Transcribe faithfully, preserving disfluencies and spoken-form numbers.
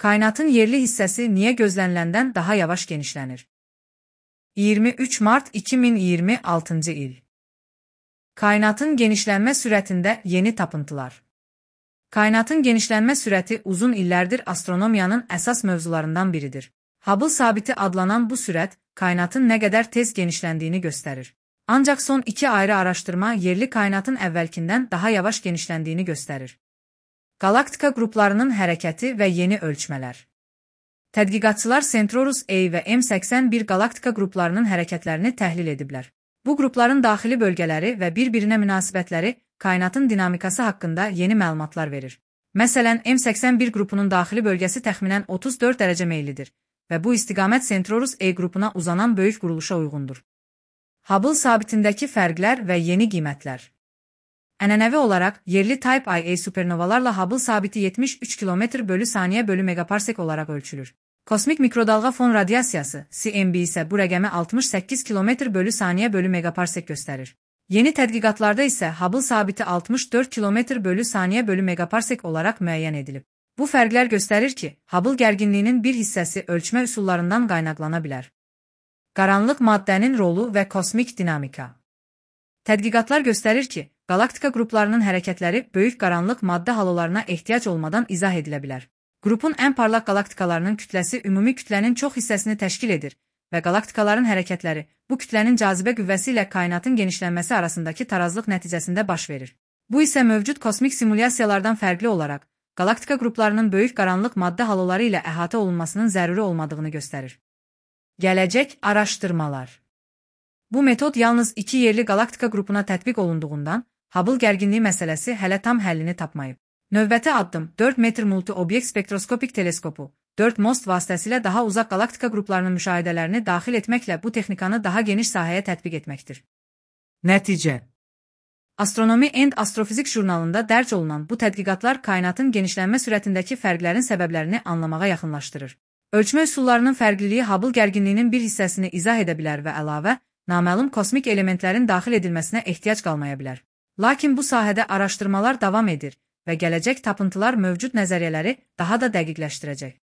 Kainatın yerli hissəsi niyə gözləniləndən daha yavaş genişlənir? iyirmi üç mart iki min iyirmi altıncı il. Kainatın genişlənmə sürətində yeni tapıntılar. Kainatın genişlənmə sürəti uzun illərdir astronomiyanın əsas mövzularından biridir. Hubble sabiti adlanan bu sürət, kainatın nə qədər tez genişləndiyini göstərir. Ancaq son iki ayrı araşdırma yerli kainatın əvvəlkindən daha yavaş genişləndiyini göstərir. Galaktika qruplarının hərəkəti və yeni ölçmələr. Tədqiqatçılar Centaurus A və M səksən bir galaktika qruplarının hərəkətlərini təhlil ediblər. Bu qrupların daxili bölgələri və bir-birinə münasibətləri kainatın dinamikası haqqında yeni məlumatlar verir. Məsələn, M səksən bir qrupunun daxili bölgəsi təxminən otuz dörd dərəcə meylidir və bu istiqamət Centaurus A qrupuna uzanan böyük quruluşa uyğundur. Hubble sabitindəki fərqlər və yeni qiymətlər. Ənənəvi olaraq, yerli Type I A supernovalarla Hubble sabiti yetmiş üç kilometr bölü saniyə bölü megaparsek olaraq ölçülür. Kosmik mikrodalğa fon radiasiyası, C M B isə bu rəqəmi altmış səkkiz kilometr bölü saniyə bölü megaparsek göstərir. Yeni tədqiqatlarda isə Hubble sabiti altmış dörd kilometr bölü saniyə bölü megaparsek olaraq müəyyən edilib. Bu fərqlər göstərir ki, Hubble gərginliyinin bir hissəsi ölçmə üsullarından qaynaqlana bilər. Qaranlıq maddənin rolu və kosmik dinamika. Tədqiqatlar göstərir ki, galaktika qruplarının hərəkətləri böyük qaranlıq maddə halolarına ehtiyac olmadan izah edilə bilər. Qrupun ən parlaq galaktikalarının kütləsi ümumi kütlənin çox hissəsini təşkil edir və galaktikaların hərəkətləri bu kütlənin cazibə qüvvəsi ilə kainatın genişlənməsi arasındakı tarazlıq nəticəsində baş verir. Bu isə mövcud kosmik simulyasiyalardan fərqli olaraq, galaktika qruplarının böyük qaranlıq maddə haloları ilə əhatə olunmasının zəruri olmadığını göstərir. Gələcək araşdırmalar. Bu metod yalnız iki yerli galaktika qrupuna tətbiq olunduğundan, Hubble gərginliyi məsələsi hələ tam həllini tapmayıb. Növbəti addım dörd metr multi-obyekt spektroskopik teleskopu, dörd most vasitəsilə daha uzaq galaktika qruplarının müşahidələrini daxil etməklə bu texnikanı daha geniş sahəyə tətbiq etməkdir. Nəticə. Astronomy and Astrofizik jurnalında dərc olunan bu tədqiqatlar kainatın genişlənmə sürətindəki fərqlərin səbəblərini anlamağa yaxınlaşdırır. Ölçmə üsullarının fərqliliyi Hubble gərginliyinin bir hissəsini izah edə bilər və əlavə, naməlum kosmik elementlərin daxil edilməsinə ehtiyac qalmaya bilər. Lakin bu sahədə araşdırmalar davam edir və gələcək tapıntılar mövcud nəzəriyyələri daha da dəqiqləşdirəcək.